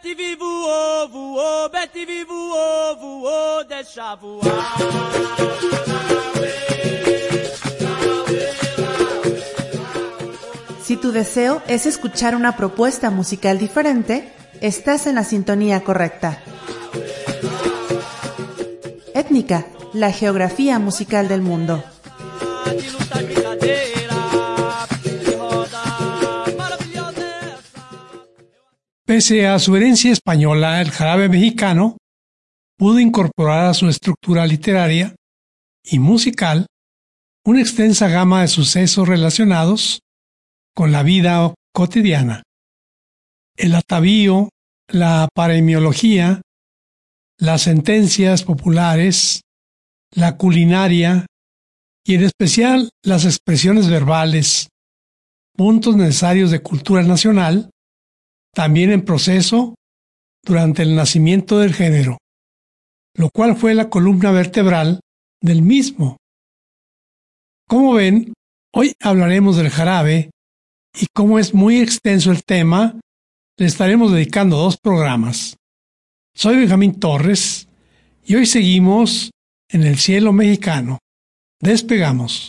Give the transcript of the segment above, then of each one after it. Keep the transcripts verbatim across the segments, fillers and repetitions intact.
Betty vi voou, voou, Betty vi voou, voou, deixa voar. Si tu deseo es escuchar una propuesta musical diferente, estás en la sintonía correcta. Étnica, la geografía musical del mundo. Pese a su herencia española, el jarabe mexicano pudo incorporar a su estructura literaria y musical una extensa gama de sucesos relacionados con la vida cotidiana. El atavío, la paremiología, las sentencias populares, la culinaria y en especial las expresiones verbales, puntos necesarios de cultura nacional, también en proceso durante el nacimiento del género, lo cual fue la columna vertebral del mismo. Como ven, hoy hablaremos del jarabe y como es muy extenso el tema, le estaremos dedicando dos programas. Soy Benjamín Torres y hoy seguimos en el cielo mexicano. Despegamos.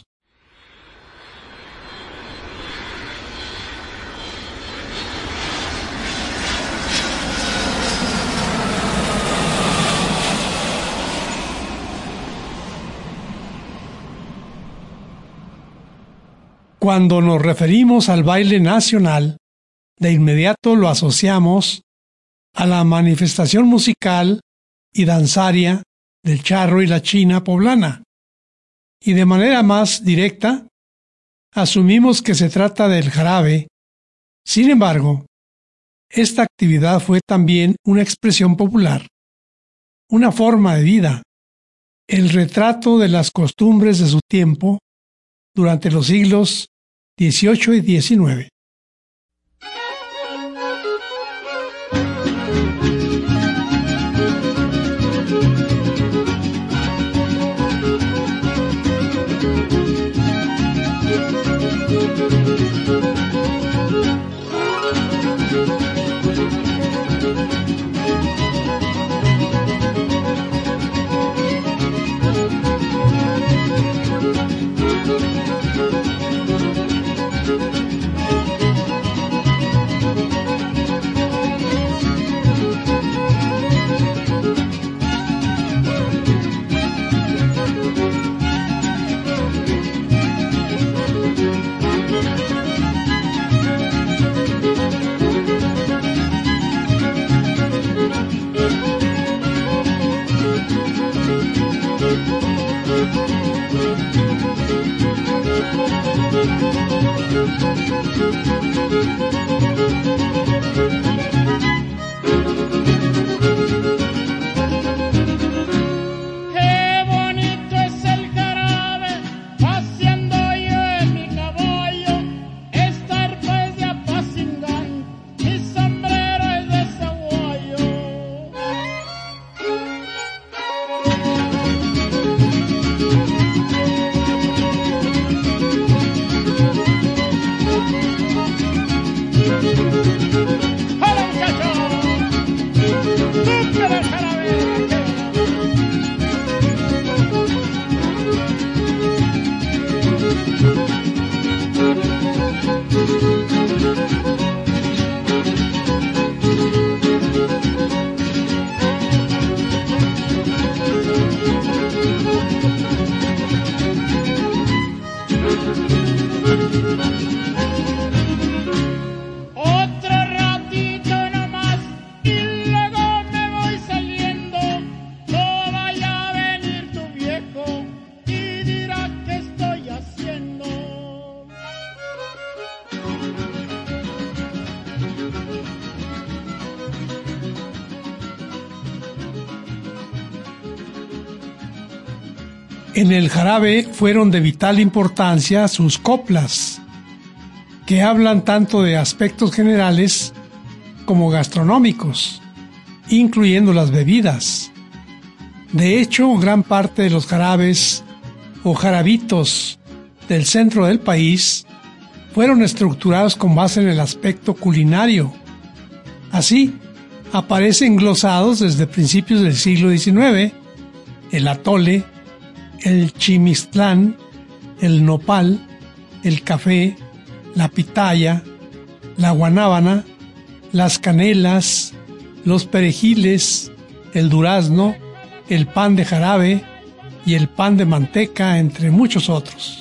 Cuando nos referimos al baile nacional, de inmediato lo asociamos a la manifestación musical y danzaria del charro y la china poblana. Y de manera más directa, asumimos que se trata del jarabe. Sin embargo, esta actividad fue también una expresión popular, una forma de vida, el retrato de las costumbres de su tiempo durante los siglos dieciocho y diecinueve. En el jarabe fueron de vital importancia sus coplas, que hablan tanto de aspectos generales como gastronómicos, incluyendo las bebidas. De hecho, gran parte de los jarabes o jarabitos del centro del país fueron estructurados con base en el aspecto culinario. Así, aparecen glosados desde principios del siglo diecinueve, el atole, el chimixtlán, el nopal, el café, la pitaya, la guanábana, las canelas, los perejiles, el durazno, el pan de jarabe y el pan de manteca, entre muchos otros.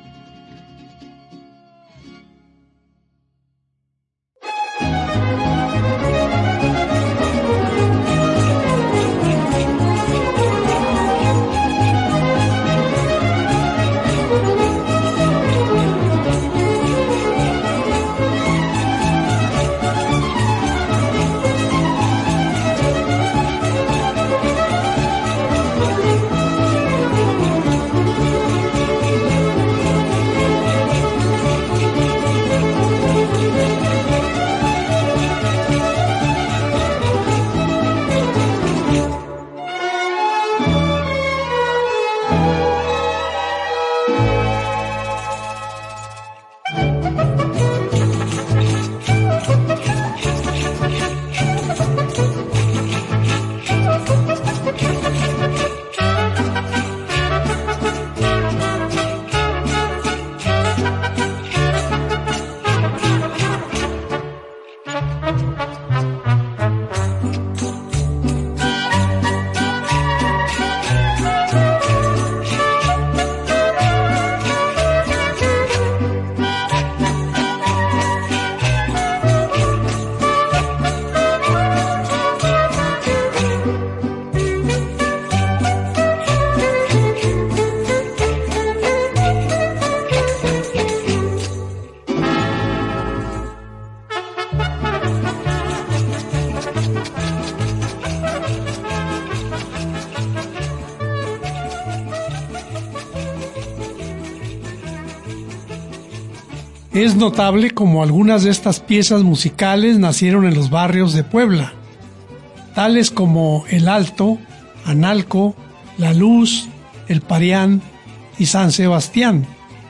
Es notable como algunas de estas piezas musicales nacieron en los barrios de Puebla, tales como El Alto, Analco, La Luz, El Parián y San Sebastián,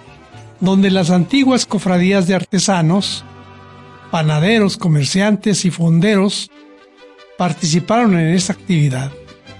donde las antiguas cofradías de artesanos, panaderos, comerciantes y fonderos participaron en esta actividad.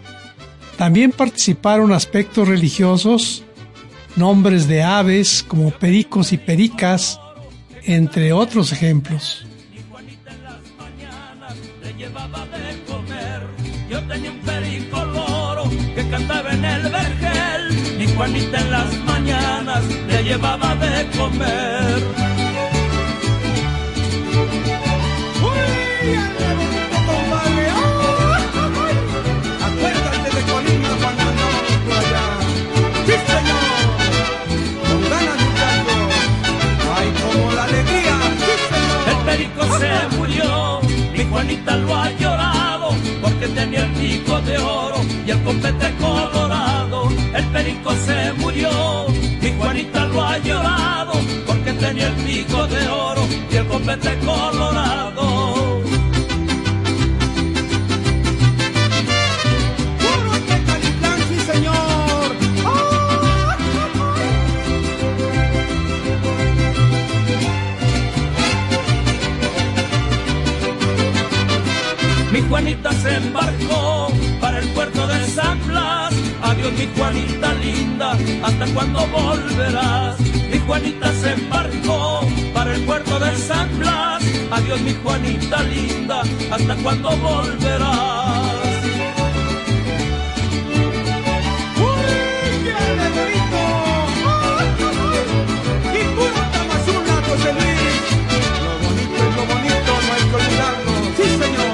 También participaron aspectos religiosos, nombres de aves como pericos y pericas, entre otros ejemplos. Mi Juanita en las mañanas le llevaba de comer. Yo tenía un perico loro que cantaba en el vergel. Mi Juanita en las mañanas le llevaba de comer. ¡Uy! ¡Ande bonito, compadre! ¡Oh! Acuérdate de Colima cuando andábamos por allá. ¡Sí, señor! Con ganas, muchachos. ¡Ay, como la alegría! ¡Sí, señor! El perico se murió, mi Juanita lo ha llorado, porque tenía el pico de oro y el copete colorado. El perico se murió, mi Juanita lo ha llorado, porque tenía el pico de oro y el copete colorado. ¡Puro Tecalitlán, sí, señor! ¡Oh! Mi Juanita se embarcó para el puerto de San Blas. Adiós, mi Juanita linda, ¿hasta cuándo volverás? Mi Juanita se embarcó para el puerto de San Blas. Adiós, mi Juanita linda, ¿hasta cuándo volverás? ¡Uy, qué alegrito! ¡Oh! ¡Y puro Tamazula, José Luis! Lo bonito es lo bonito, no hay que olvidarlo. ¡Sí, señor!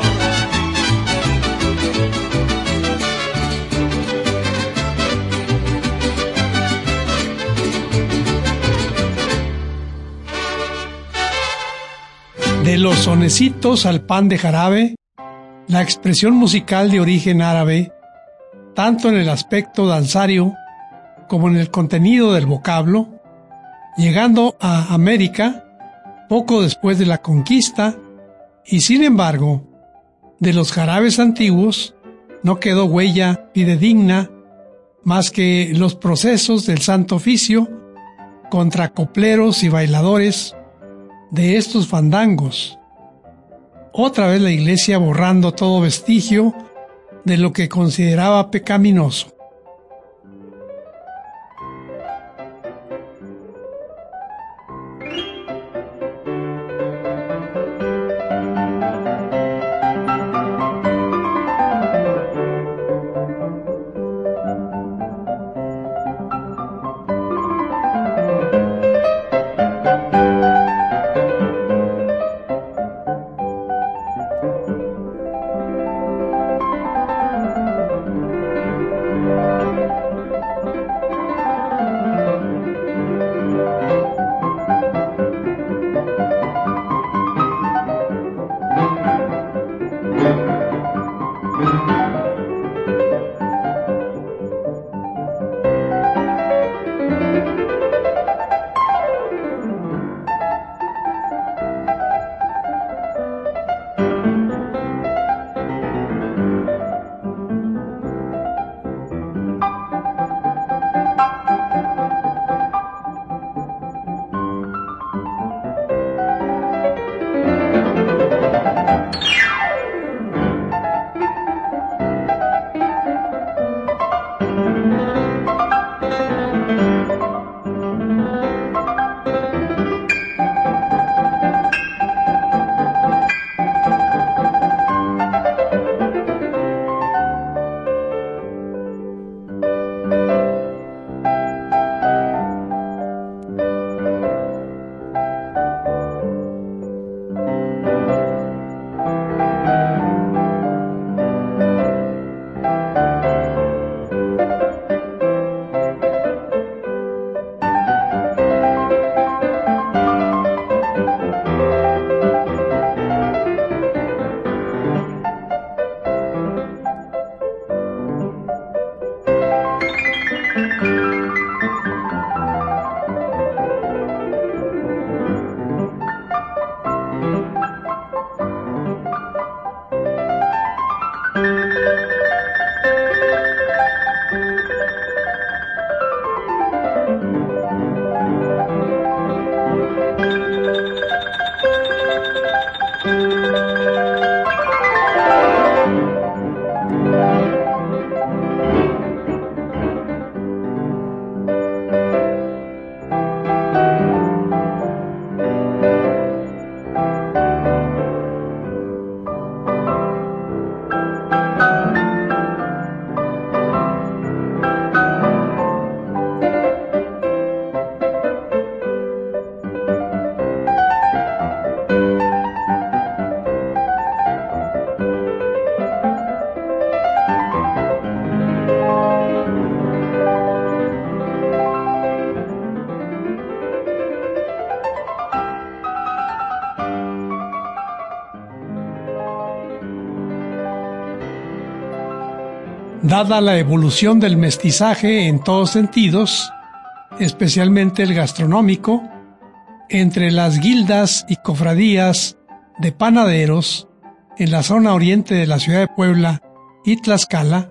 De los sonecitos al pan de jarabe, la expresión musical de origen árabe, tanto en el aspecto danzario como en el contenido del vocablo, llegando a América poco después de la conquista, y sin embargo, de los jarabes antiguos no quedó huella fidedigna más que los procesos del Santo Oficio contra copleros y bailadores de estos fandangos, otra vez la Iglesia borrando todo vestigio de lo que consideraba pecaminoso. Dada la evolución del mestizaje en todos sentidos, especialmente el gastronómico, entre las guildas y cofradías de panaderos en la zona oriente de la ciudad de Puebla y Tlaxcala,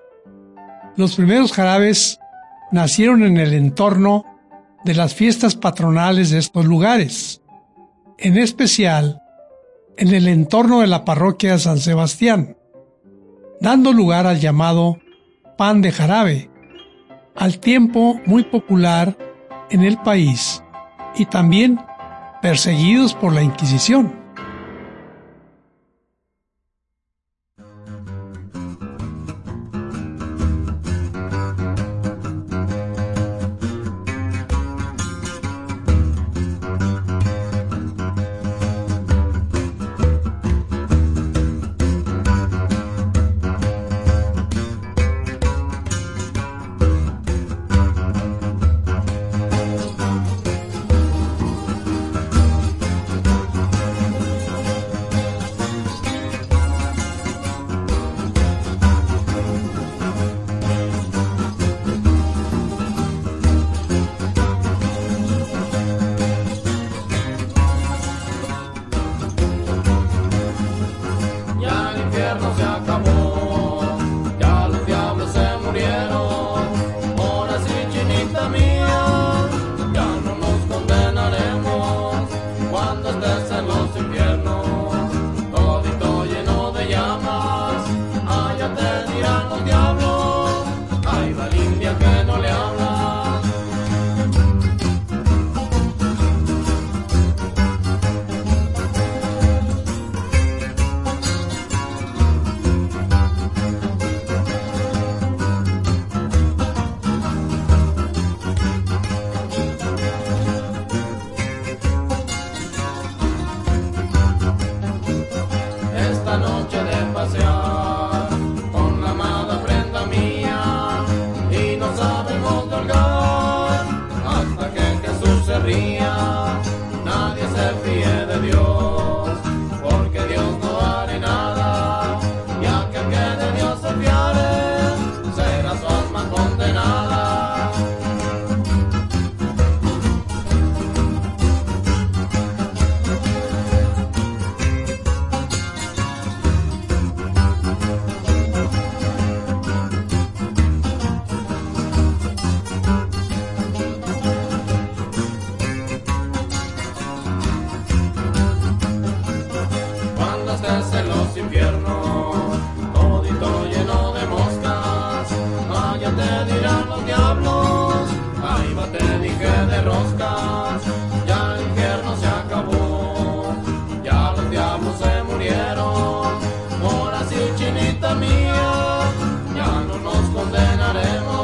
los primeros jarabes nacieron en el entorno de las fiestas patronales de estos lugares, en especial en el entorno de la parroquia de San Sebastián, dando lugar al llamado pan de jarabe, al tiempo muy popular en el país y también perseguidos por la Inquisición. Cuando estés en los infiernos, todito de pasear con la amada prenda mía y nos sabemos colgar hasta que Jesús se ría. Nadie se fíe de Dios, porque Dios no hará nada, y aquel que de Dios se fiare será su alma condenada. Cuando estés en los infiernos, todito lleno de moscas, allá te dirán los diablos, ahí va te dije de roscas, ya el infierno se acabó, ya los diablos se murieron, ahora sí, chinita mía, ya no nos condenaremos.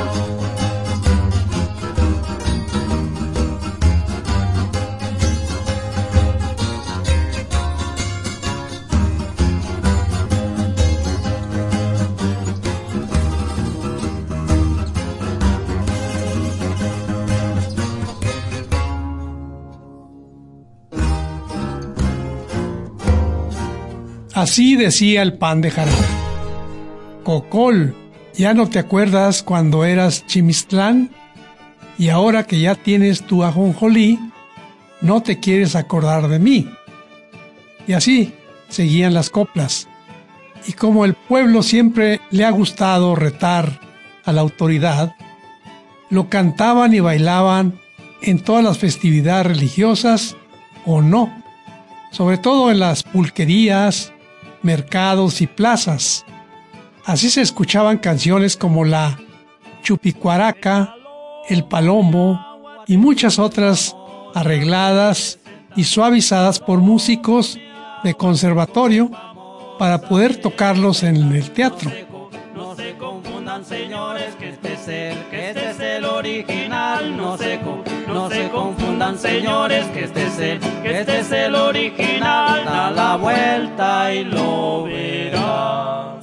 Así decía el pan de jarabe. Cocol, ¿ya no te acuerdas cuando eras Chimistlán? Y ahora que ya tienes tu ajonjolí, no te quieres acordar de mí. Y así seguían las coplas. Y como el pueblo siempre le ha gustado retar a la autoridad, lo cantaban y bailaban en todas las festividades religiosas o no, sobre todo en las pulquerías, mercados y plazas. Así se escuchaban canciones como la Chupicuaraca, el Palomo y muchas otras arregladas y suavizadas por músicos de conservatorio para poder tocarlos en el teatro. No se confundan, señores, que este es el, que este es el original. No se, no se confundan, señores, que este es el, que este es el original. Da la vuelta y lo verás.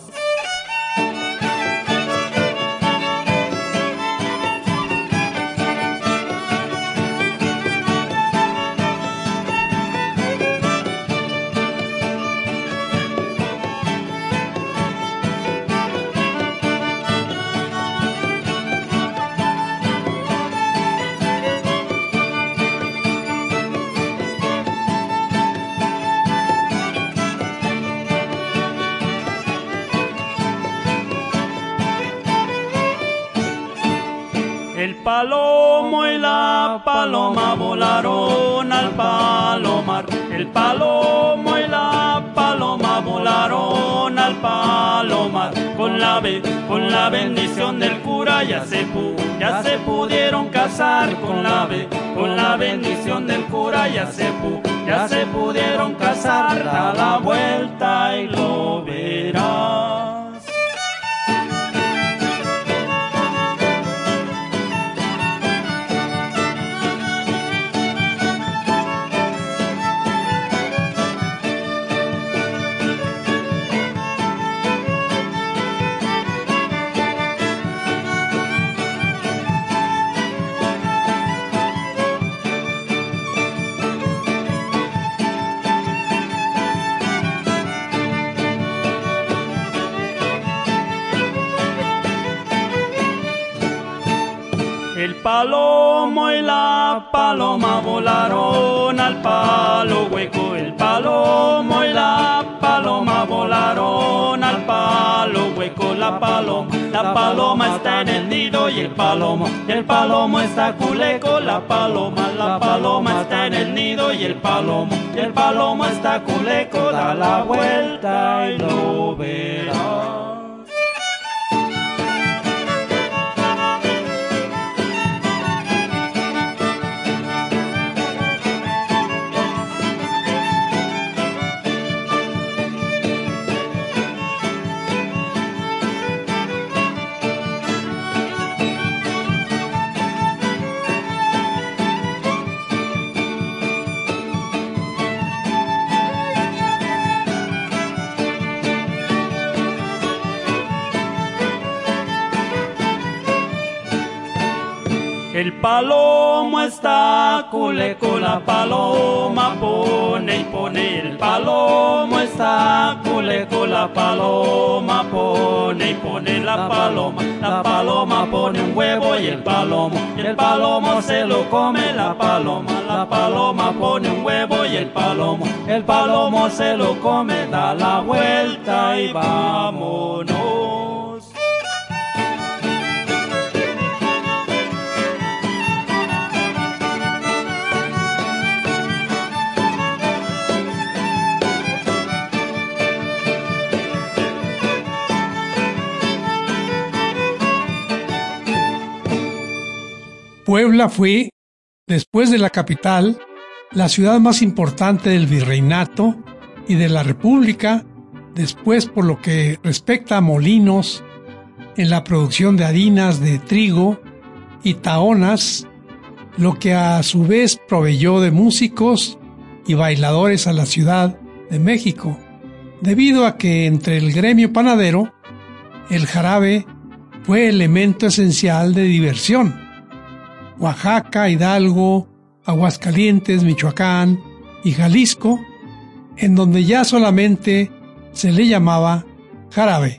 El palomo y la paloma volaron al palomar. El palomo y la paloma volaron al palomar. Con la, be, con la bendición del cura ya se, pu, ya se pudieron casar. Con la, be, con la bendición del cura ya se, pu, ya se pudieron casar. Da la vuelta y lo verás. El palomo y la paloma volaron al palo hueco. El palomo y la paloma volaron al palo hueco. La paloma, la paloma está en el nido y el palomo, y el palomo está culeco. La paloma, la paloma está en el nido y el palomo, y el palomo está culeco. Da la vuelta y lo verás. El palomo está culeco, la paloma pone y pone. El palomo está culeco, la paloma pone y pone. La paloma, la paloma pone un huevo y el palomo, y el palomo se lo come. La paloma, la paloma pone un huevo y el palomo, el palomo se lo come. Da la vuelta y vámonos. Puebla fue, después de la capital, la ciudad más importante del virreinato y de la República, después por lo que respecta a molinos en la producción de harinas de trigo y tahonas, lo que a su vez proveyó de músicos y bailadores a la Ciudad de México, debido a que entre el gremio panadero, el jarabe fue elemento esencial de diversión. Oaxaca, Hidalgo, Aguascalientes, Michoacán y Jalisco, en donde ya solamente se le llamaba jarabe.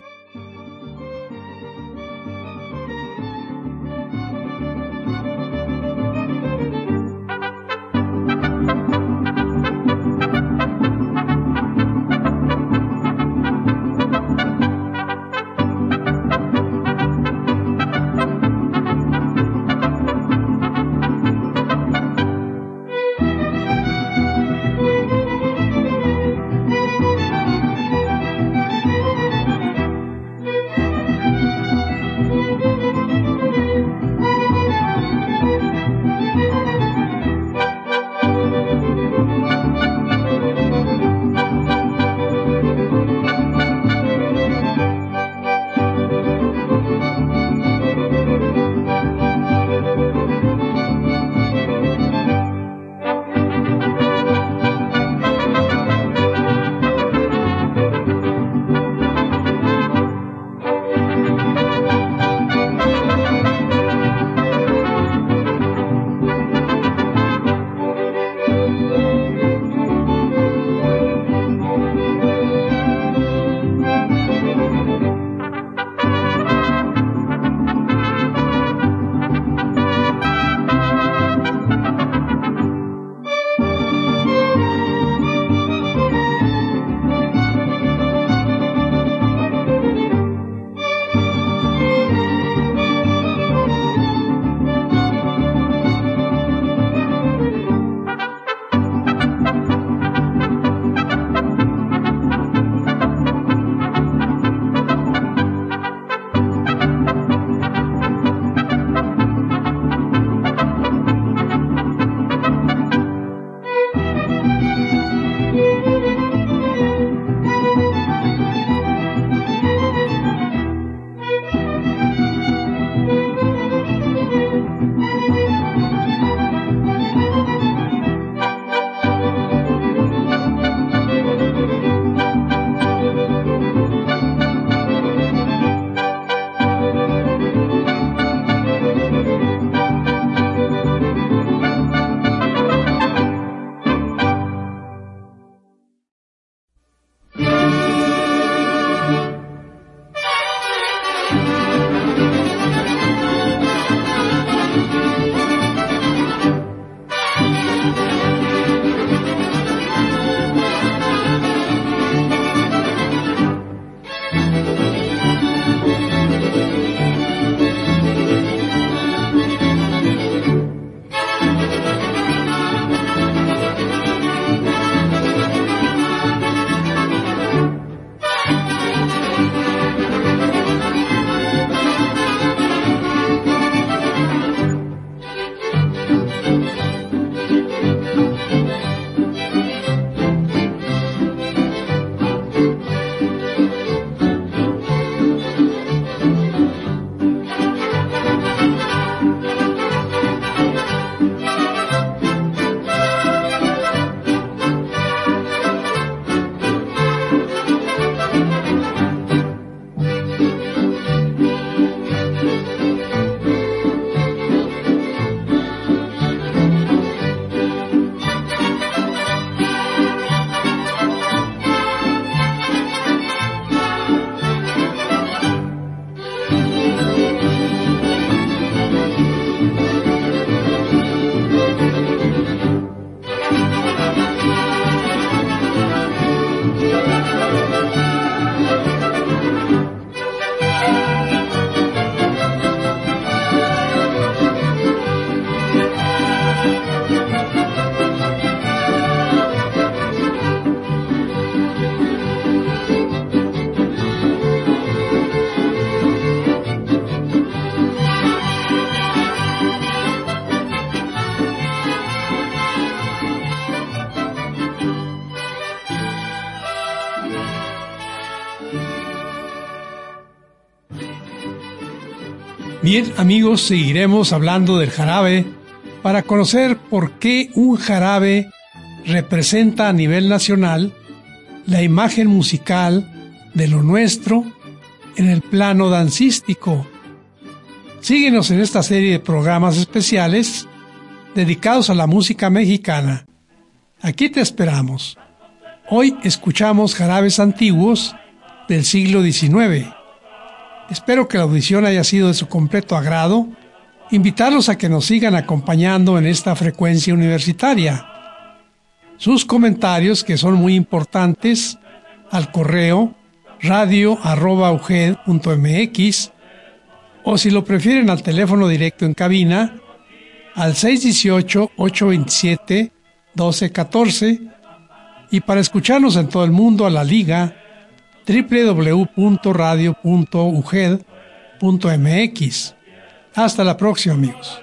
Bien, amigos, seguiremos hablando del jarabe para conocer por qué un jarabe representa a nivel nacional la imagen musical de lo nuestro en el plano dancístico. Síguenos en esta serie de programas especiales dedicados a la música mexicana. Aquí te esperamos. Hoy escuchamos jarabes antiguos del siglo diecinueve. Espero que la audición haya sido de su completo agrado. Invitarlos a que nos sigan acompañando en esta frecuencia universitaria. Sus comentarios, que son muy importantes, al correo radio arroba u g e d punto m x o si lo prefieren al teléfono directo en cabina al seis uno ocho, ocho dos siete, uno dos uno cuatro y para escucharnos en todo el mundo a la liga doble u doble u doble u punto radio punto u g e d punto m x. Hasta la próxima, amigos.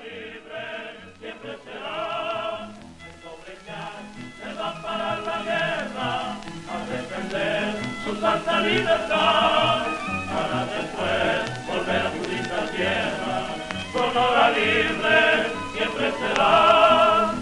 Santa libertad, para después volver a su linda tierra, Sonora libre siempre será.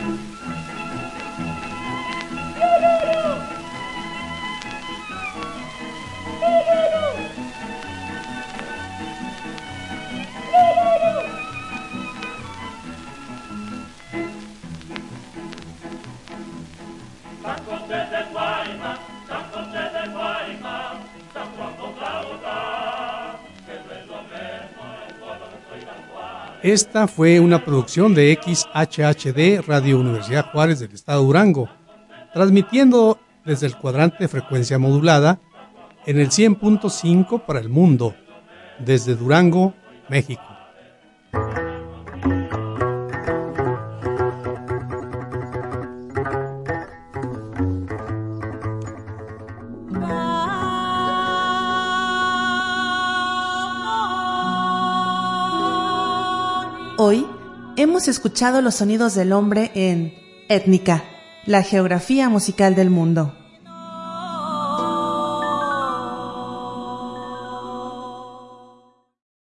San José de Guaymas, San José de Guaymas, San Juan Bogotá, que no es lo mismo en todo soy San Juan. Esta fue una producción de X H H D Radio Universidad Juárez del Estado de Durango, transmitiendo desde el cuadrante de frecuencia modulada en el cien punto cinco para el mundo, desde Durango, México. Hoy hemos escuchado los sonidos del hombre en Étnica, la geografía musical del mundo.